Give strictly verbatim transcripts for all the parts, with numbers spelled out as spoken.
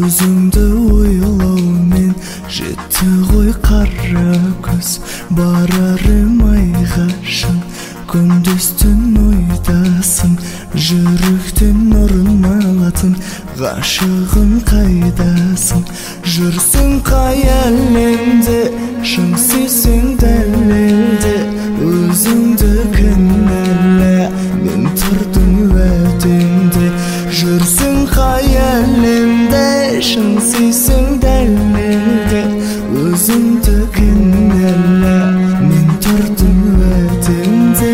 өзіңді ойлаумен жетті ғой қара көз. Барарым айға шын, күндіз түн ойдасың, жүректен орын алатын ғашығым қайдасың? Жүрсің қай әлемде, шын сүйсің дәлелде, өзіңді кінәлә, мен тұрдым уәдемде. Жүрсің қай әлемде, шын сүйсің дәлелде, өзіңді кінәлә, мен тұрдым уәдемде.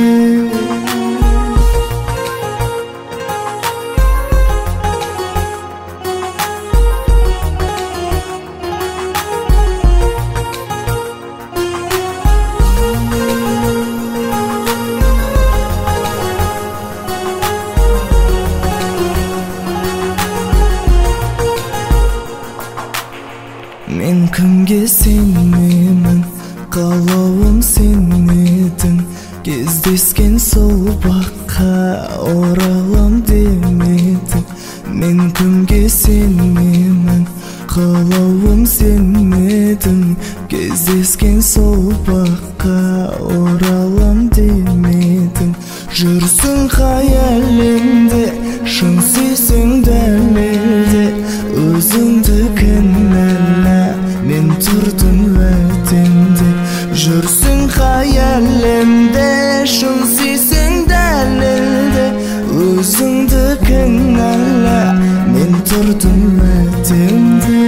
Мен кімге сенемін, қалауым сен едің. Кездескен сол баққа оралам демедің. Мен кімге сенемін, қалауым сен едің. Кездескен сол баққа оралам демедің. Жүрсің қай әлемде, шын сүйсің дәлелде, өзіңді кінәлә, мен тұрдым уәдемде. Жүрсің қай әлемде, шын сүйсің дәлелде, өзіңді кінәлә, мен тұрдым уәдемде.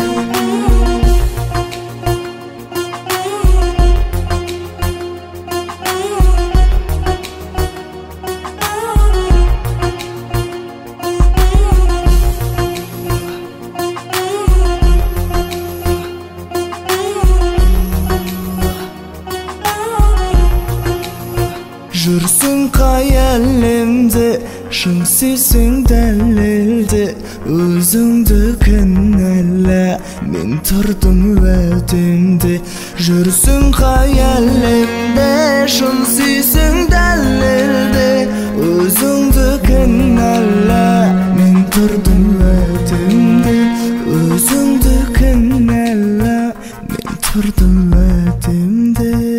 Жүрсің қай әлемде, шын сүйсің дәлелде, өзіңді кінәлә, мен тұрдым уәдемде. Жүрсің қай әлемде, шын сүйсің дәлелде, өзіңді кінәлә, мен тұрдым уәдемде. Өзіңді кінәлә, мен тұрдым уәдемде.